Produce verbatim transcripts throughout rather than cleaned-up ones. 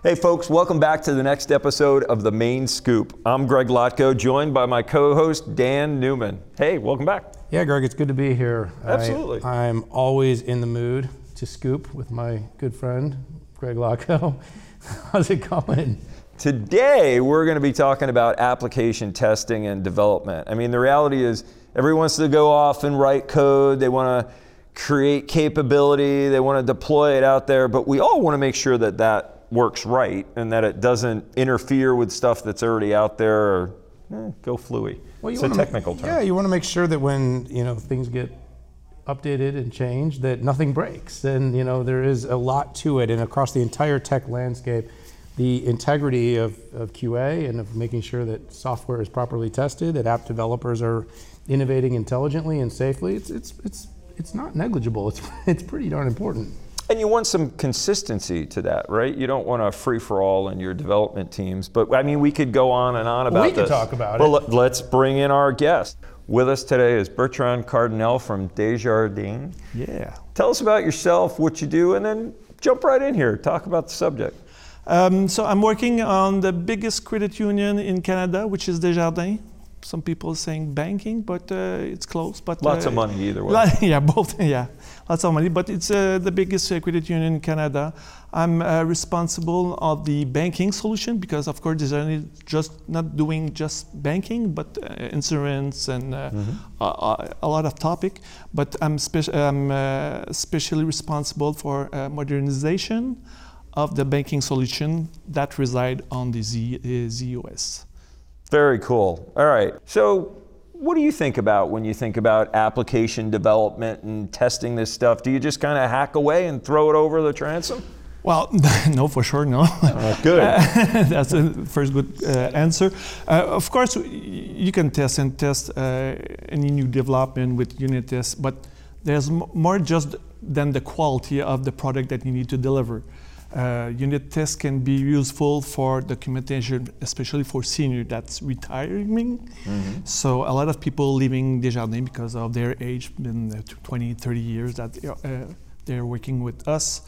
Hey folks, welcome back to the next episode of The Main Scoop. I'm Greg Lotko, joined by my co-host Dan Newman. Hey, welcome back. Yeah, Greg, it's good to be here. Absolutely. I, I'm always in the mood to scoop with my good friend, Greg Lotko. How's it going? Today, we're going to be talking about application testing and development. I mean, the reality is everyone wants to go off and write code. They want to create capability. They want to deploy it out there. But we all want to make sure that that works right and that it doesn't interfere with stuff that's already out there or eh, go fluey. Well, it's a technical ma- term. Yeah, you want to make sure that when you know things get updated and changed, that nothing breaks. And you know there is a lot to it, and across the entire tech landscape, the integrity of, of Q A and of making sure that software is properly tested, that app developers are innovating intelligently and safely. It's it's it's it's not negligible. It's it's pretty darn important. And you want some consistency to that, right? You don't want a free-for-all in your development teams. But I mean, we could go on and on about we this. We could talk about well, it. Well, let's bring in our guest. With us today is Bertrand Cardinal from Desjardins. Yeah. Tell us about yourself, what you do, and then jump right in here. Talk about the subject. Um, so I'm working on the biggest credit union in Canada, which is Desjardins. Some people are saying banking, but uh, it's close. But lots uh, of money either way. Lot, yeah, both. Yeah, lots of money. But it's uh, the biggest uh, credit union in Canada. I'm uh, responsible of the banking solution because, of course, Desjardins is just not doing just banking, but uh, insurance and uh, mm-hmm. a, a lot of topic. But I'm, spe- I'm uh, especially responsible for uh, modernization of the banking solution that reside on the Z, uh, Z U S. Very cool. All right. So what do you think about when you think about application development and testing this stuff? Do you just kind of hack away and throw it over the transom? Well, no, for sure, no. Uh, good. Uh, that's the first good uh, answer. Uh, of course, you can test and test uh, any new development with unit tests, but there's m- more just than the quality of the product that you need to deliver. Uh, unit tests can be useful for documentation, especially for senior that's retiring. Mm-hmm. So a lot of people leaving Desjardins because of their age, been twenty, thirty years that uh, they're working with us.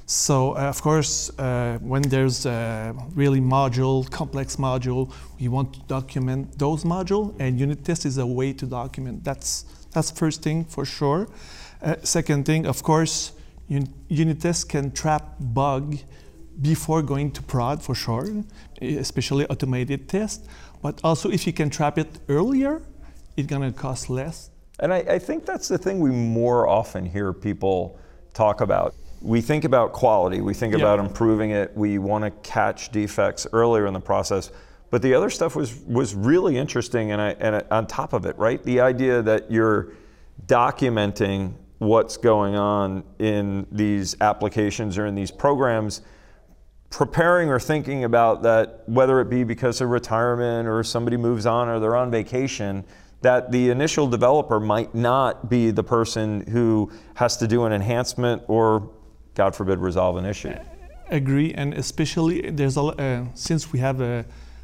So uh, of course, uh, when there's a really module, complex module, we want to document those modules, and unit test is a way to document. That's that's first thing for sure. Uh, second thing, of course, unit tests can trap bug before going to prod for sure, especially automated tests. But also if you can trap it earlier, it's gonna cost less. And I, I think that's the thing we more often hear people talk about. We think about quality, we think yeah. about improving it, we wanna catch defects earlier in the process. But the other stuff was was really interesting, and, I, and on top of it, right? The idea that you're documenting what's going on in these applications or in these programs, preparing or thinking about that, whether it be because of retirement or somebody moves on or they're on vacation, that the initial developer might not be the person who has to do an enhancement or, God forbid, resolve an issue. Agree, and especially there's a, uh, since we have a,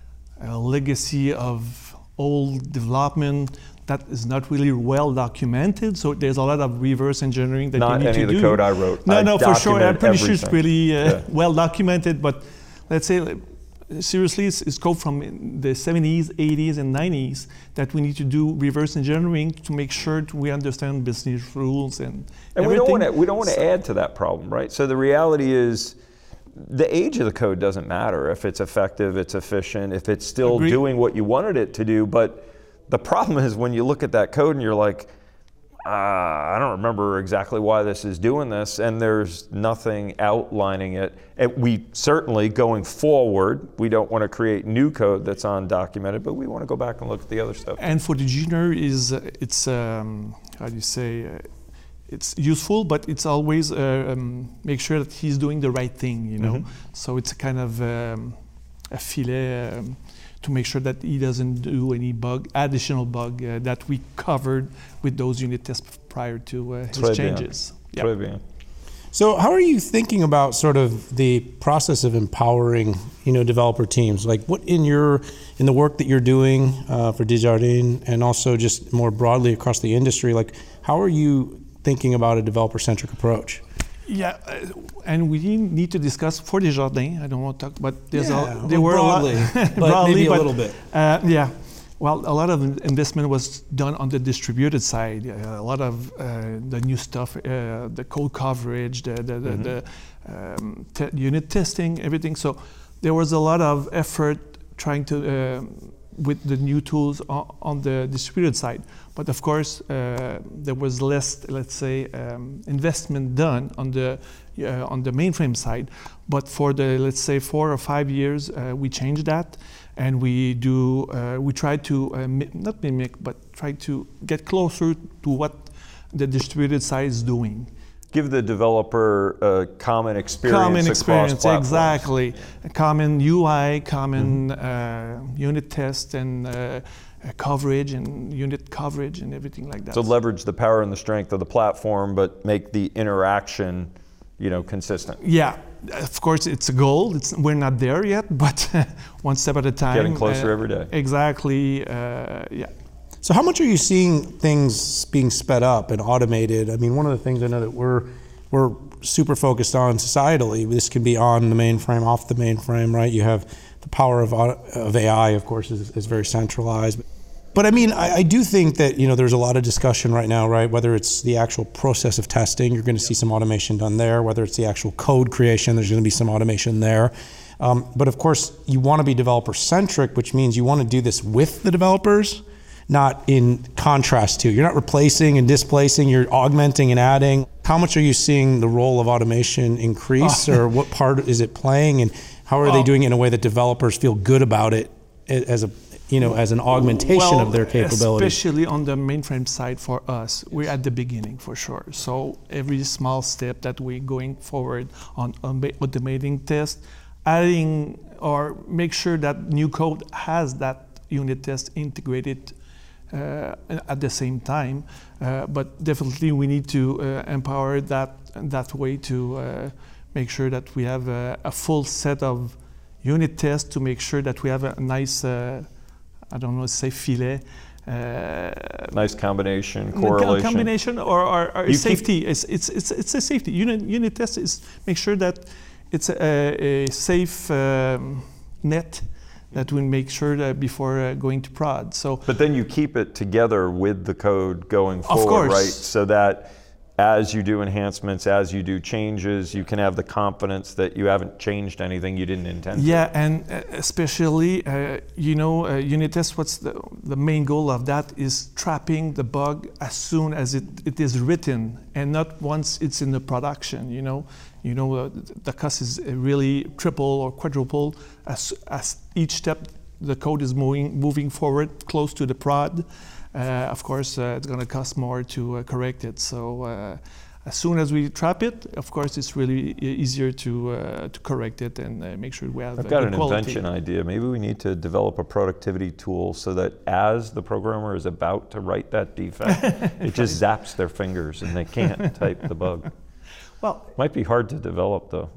a legacy of old development that is not really well documented, so there's a lot of reverse engineering that not you need to do. Not any of the code I wrote. No, I no, for sure. I'm pretty everything. sure it's really uh, yeah. well documented, but let's say, seriously, it's, it's code from the seventies, eighties, and nineties that we need to do reverse engineering to make sure we understand business rules and, and everything. we don't want to we don't want to so, add to that problem, right? So the reality is, the age of the code doesn't matter. If it's effective, it's efficient, if it's still Agreed. doing what you wanted it to do, but the problem is when you look at that code and you're like, uh, I don't remember exactly why this is doing this, and there's nothing outlining it. And we certainly, going forward, we don't want to create new code that's undocumented, but we want to go back and look at the other stuff. And for the junior, is uh, it's um, how do you say? Uh, it's useful, but it's always uh, um, make sure that he's doing the right thing, you know. Mm-hmm. So it's a kind of um, a filet. Um, to make sure that he doesn't do any bug, additional bug uh, that we covered with those unit tests prior to uh, his Très changes. Bien. Très bien. So how are you thinking about sort of the process of empowering, you know, developer teams? Like what in your, in the work that you're doing uh, for Desjardins and also just more broadly across the industry, like how are you thinking about a developer-centric approach? Yeah, uh, and we need to discuss for Desjardins. I don't want to talk, but there's Yeah, a, there well, were broadly, a lot, but broadly, maybe a but, little bit. Uh, yeah, well, a lot of investment was done on the distributed side. Uh, a lot of uh, the new stuff, uh, the code coverage, the the, the, Mm-hmm. the um, te- unit testing, everything. So there was a lot of effort trying to. Um, with the new tools on, on the distributed side. But of course, uh, there was less, let's say, um, investment done on the uh, on the mainframe side. But for the, let's say, four or five years, uh, we changed that, and we do, uh, we try to, uh, mi- not mimic, but try to get closer to what the distributed side is doing. Give the developer a common experience Common across experience, platforms. exactly. A common U I, common uh, unit test, and uh, uh, coverage, and unit coverage, and everything like that. So leverage the power and the strength of the platform, but make the interaction, you know, consistent. Yeah, of course, it's a goal. It's, we're not there yet, but one step at a time. Getting closer uh, every day. Exactly. Uh, yeah. So how much are you seeing things being sped up and automated? I mean, one of the things I know that we're we're super focused on societally, this can be on the mainframe, off the mainframe, right? You have the power of of A I, of course, is, is very centralized. But I mean, I, I do think that, you know, there's a lot of discussion right now, right? Whether it's the actual process of testing, you're going to see some automation done there. Whether it's the actual code creation, there's going to be some automation there. Um, but of course, you want to be developer centric, which means you want to do this with the developers, not in contrast to. You're not replacing and displacing, you're augmenting and adding. How much are you seeing the role of automation increase, or what part is it playing, and how are they doing it in a way that developers feel good about it as a, you know, as an augmentation well, of their capabilities? Especially on the mainframe side for us, we're at the beginning for sure. So every small step that we're going forward on, on automating test, adding or make sure that new code has that unit test integrated uh, at the same time. Uh, but definitely we need to uh, empower that that way to uh, make sure that we have a, a full set of unit tests to make sure that we have a nice, uh, I don't know, say filet. Uh, Nice combination, co- correlation. combination or, or, or You keep- safety. It's, it's, it's, it's a safety. Unit, unit test is make sure that it's a, a safe um, net that will make sure that before uh, going to prod. So But then you keep it together with the code going Of forward, course. right? So that as you do enhancements, as you do changes, you can have the confidence that you haven't changed anything you didn't intend to. yeah, and uh, especially, uh, you know, uh, unit test, what's the, the main goal of that is trapping the bug as soon as it, it is written and not once it's in the production, you know. You know, uh, the cost is really triple or quadruple as, as each step the code is moving, moving forward close to the prod. Uh, of course, uh, it's going to cost more to uh, correct it. So uh, as soon as we trap it, of course, it's really e- easier to uh, to correct it and uh, make sure we have I've uh, got good an quality. invention idea. Maybe we need to develop a productivity tool so that as the programmer is about to write that defect, it just zaps their fingers and they can't type the bug. Well, Might be hard to develop though.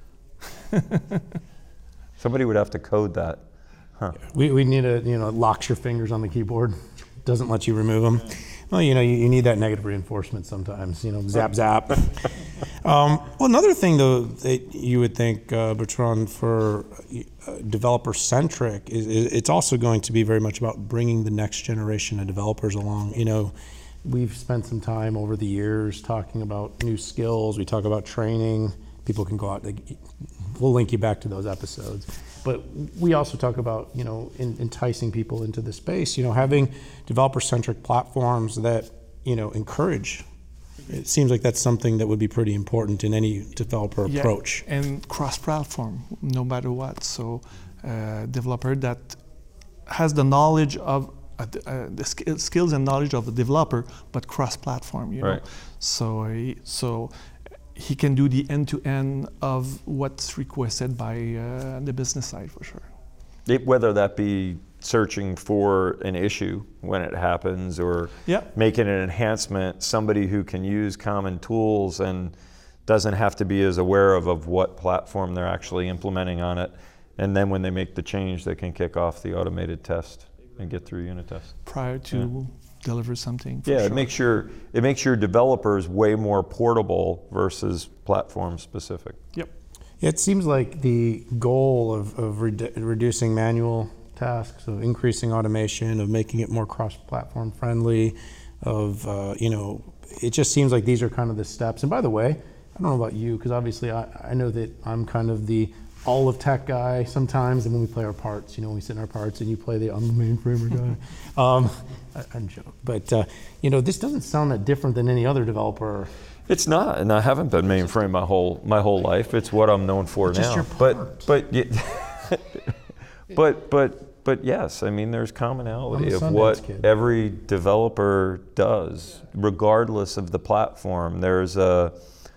Somebody would have to code that. We, we need a, you know, locks your fingers on the keyboard, doesn't let you remove them. Well, you know, you, you need that negative reinforcement sometimes, you know, zap, zap. um, well, another thing, though, that you would think, uh, Bertrand, for uh, developer-centric, is, is it's also going to be very much about bringing the next generation of developers along. You know, we've spent some time over the years talking about new skills. We talk about training. People can go out. We'll link you back to those episodes. But we also talk about, you know, in, enticing people into the space, you know, having developer-centric platforms that, you know, encourage. It seems like that's something that would be pretty important in any developer yeah, approach. and cross-platform, no matter what. So, uh, developer that has the knowledge of uh, the, uh, the sk- skills and knowledge of the developer, but cross-platform. You know, Right. so he, so he can do the end-to-end of what's requested by uh, the business side for sure. It, whether that be searching for an issue when it happens or Yeah. making an enhancement, somebody who can use common tools and doesn't have to be as aware of, of what platform they're actually implementing on it. And then when they make the change, they can kick off the automated test and get through unit test. Prior to deliver something. For Yeah, sure. it makes your it makes your developers way more portable versus platform specific. Yep. It seems like the goal of, of redu- reducing manual tasks, of increasing automation, of making it more cross-platform friendly, of, uh, you know, it just seems like these are kind of the steps. And by the way, I don't know about you, because obviously I, I know that I'm kind of the all of tech guy sometimes, and when we play our parts, you know, when we sit in our parts and you play the, I'm the mainframer guy. um, I, I'm joking. But, uh, you know, this doesn't sound that different than any other developer. It's not, and I haven't been mainframe my whole my whole life. It's what I'm known for It's now. just your but part. but y- but but but yes, I mean there's commonality I'm a of Sundance what kid. every developer does, regardless of the platform. There's a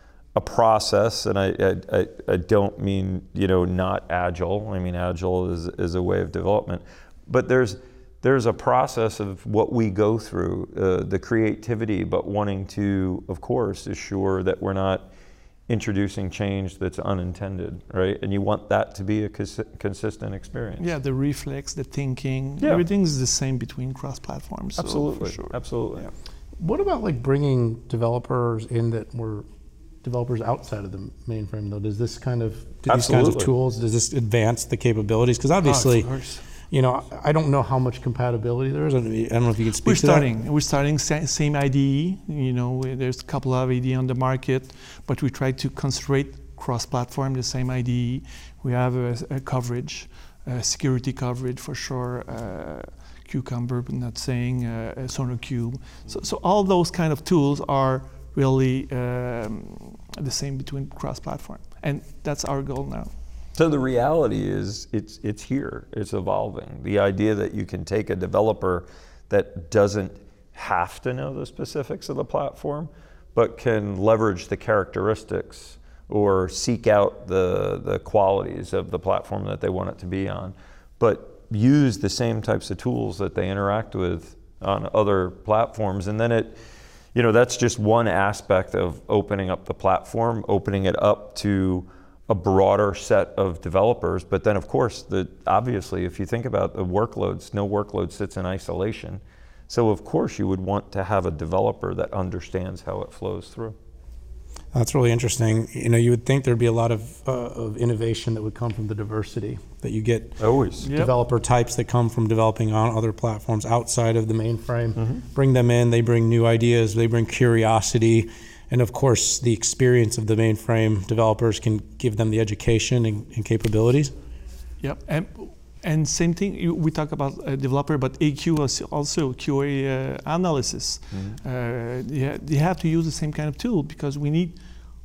a process, and I I, I, I don't mean you know not agile. I mean agile is is a way of development, but there's there's a process of what we go through, uh, the creativity, but wanting to, of course, assure that we're not introducing change that's unintended, right? And you want that to be a cons- consistent experience. Yeah, the reflex, the thinking, Yeah. everything is the same between cross-platforms. So Absolutely, for sure. absolutely. Yeah. What about like bringing developers in that were developers outside of the mainframe though? Does this kind of, do these kinds of Absolutely. tools, does this advance the capabilities? Because obviously, Oh, of course. you know, I don't know how much compatibility there is. I don't know if you can speak We're to starting. We're starting sa- same I D E. You know, we- there's a couple of I D E on the market, but we try to concentrate cross-platform the same I D E. We have a, a coverage, uh, security coverage for sure. Uh, Cucumber, but not saying uh, uh, SonarQube. So, so all those kind of tools are really um, the same between cross-platform, and that's our goal now. So the reality is it's it's here, it's evolving. The idea that you can take a developer that doesn't have to know the specifics of the platform, but can leverage the characteristics or seek out the, the qualities of the platform that they want it to be on, but use the same types of tools that they interact with on other platforms. And then it, you know, that's just one aspect of opening up the platform, opening it up to a broader set of developers. But then of course, the, obviously, if you think about the workloads, no workload sits in isolation. So of course you would want to have a developer that understands how it flows through. That's really interesting. You know, you would think there'd be a lot of, uh, of innovation that would come from the diversity, that you get Always. Yep. developer types that come from developing on other platforms outside of the mainframe, Mm-hmm. bring them in, they bring new ideas, they bring curiosity, and of course, the experience of the mainframe developers can give them the education and, and capabilities. Yep, and and same thing. you- We talk about a developer, but A Q is also Q A uh, analysis. Uh, yeah, they have to use the same kind of tool because we need.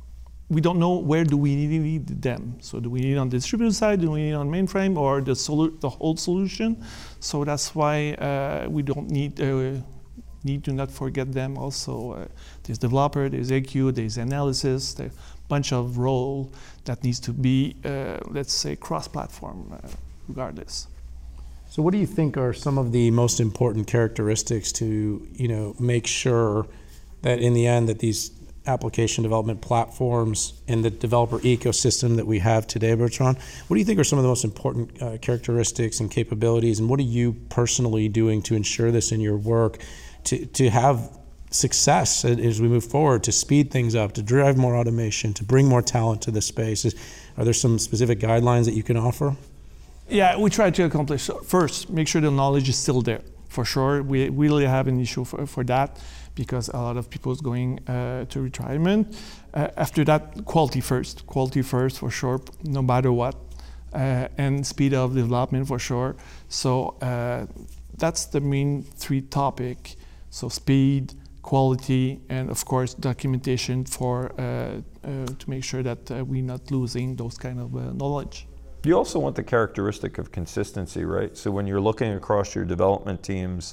We don't know where do we need them. So do we need it on the distributed side? Do we need it on mainframe or the solu- the whole solution? So that's why uh, we don't need. Uh, need to not forget them also. Uh, there's developer, there's A Q, there's analysis, there's a bunch of role that needs to be, uh, let's say, cross-platform uh, regardless. So what do you think are some of the most important characteristics to, you know, make sure that in the end that these application development platforms and the developer ecosystem that we have today, Bertrand, what do you think are some of the most important uh, characteristics and capabilities, and what are you personally doing to ensure this in your work to, to have success as we move forward, to speed things up, to drive more automation, to bring more talent to the space? Is, are there some specific guidelines that you can offer? Yeah, we try to accomplish. So first, make sure the knowledge is still there. For sure, we we really have an issue for, for that because a lot of people is going uh, to retirement. Uh, after that, quality first. Quality first for sure, no matter what. Uh, and speed of development for sure. So uh, that's the main three topic. So speed, quality, and of course documentation for uh, uh, to make sure that uh, we're not losing those kind of uh, knowledge. You also want the characteristic of consistency, right? So when you're looking across your development teams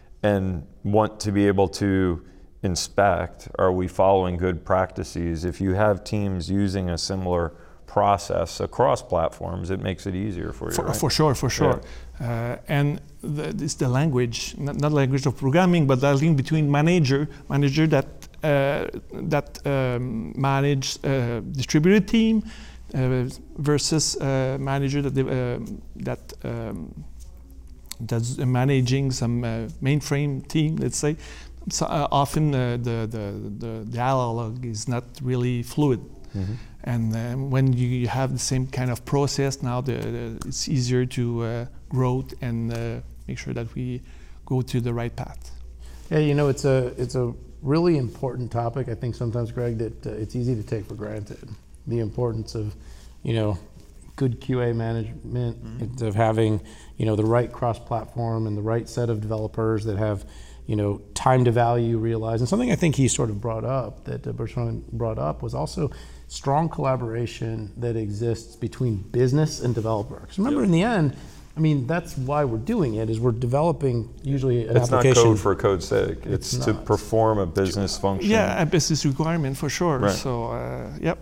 and want to be able to inspect, are we following good practices? If you have teams using a similar process across platforms, it makes it easier for you, For, right? for sure, for sure. Uh, and the, this the language, not, not language of programming, but the link between manager, manager that uh, that um, manage uh, distributed team uh, versus uh, manager that they, um that um, that's managing some uh, mainframe team, let's say. So uh, often uh, the, the, the dialogue is not really fluid. Mm-hmm. And um, when you have the same kind of process now, the, the, it's easier to uh, grow and uh, make sure that we go to the right path. Yeah, you know, it's a it's a really important topic. I think sometimes, Greg, that uh, it's easy to take for granted. The importance of, you know, good Q A management, mm-hmm. of having, you know, the right cross-platform and the right set of developers that have, you know, time to value realized. And something I think he sort of brought up, that uh, Bertrand brought up, was also strong collaboration that exists between business and developer. Because remember, yep. in the end, I mean, that's why we're doing it, is we're developing usually an it's application. It's not code for code's sake. It's, it's to not. perform a business function. Yeah, a business requirement for sure. Right. So, uh, yep.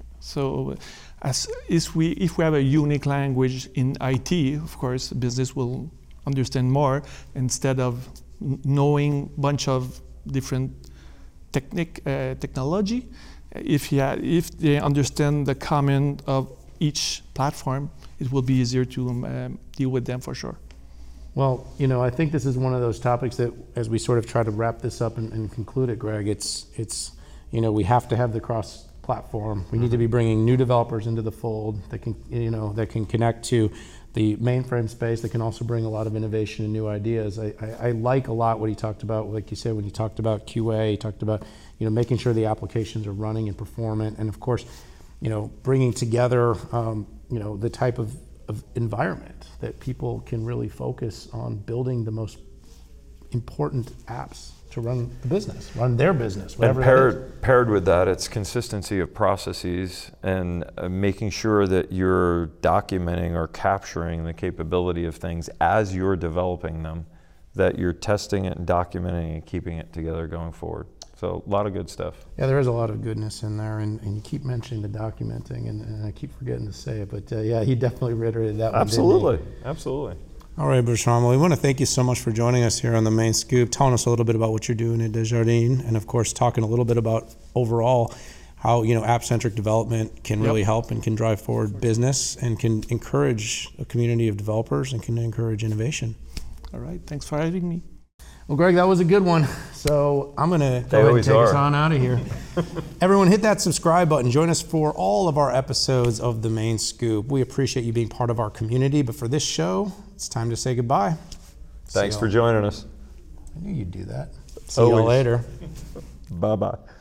So, as if we if we have a unique language in I T, of course, business will understand more instead of knowing a bunch of different technic uh, technology. If yeah, if they understand the common of each platform, it will be easier to um, deal with them for sure. Well, you know, I think this is one of those topics that, as we sort of try to wrap this up and, and conclude it, Greg, it's it's you know, we have to have the cross-platform. We mm-hmm. need to be bringing new developers into the fold that can, you know, that can connect to the mainframe space, that can also bring a lot of innovation and new ideas. I, I, I like a lot what he talked about, like you said, when he talked about Q A, he talked about, you know, making sure the applications are running and performant, and of course, you know, bringing together, um, you know, the type of, of environment that people can really focus on building the most important apps to run the business, run their business, whatever and paired, paired with that, it's consistency of processes and uh, making sure that you're documenting or capturing the capability of things as you're developing them, that you're testing it and documenting and keeping it together going forward. So a lot of good stuff. Yeah, there is a lot of goodness in there, and, and you keep mentioning the documenting, and, and I keep forgetting to say it, but uh, yeah, he definitely reiterated that one. Absolutely, absolutely. All right, Bertrand, well, we want to thank you so much for joining us here on The Main Scoop, telling us a little bit about what you're doing at Desjardins, and of course, talking a little bit about overall how, you know, app-centric development can really yep. help and can drive forward business and can encourage a community of developers and can encourage innovation. All right, thanks for having me. Well, Greg, that was a good one. So I'm going to go ahead and take are. us on out of here. Everyone, hit that subscribe button. Join us for all of our episodes of The Main Scoop. We appreciate you being part of our community. But for this show, it's time to say goodbye. Thanks for joining us. I knew you'd do that. See you later. Bye-bye.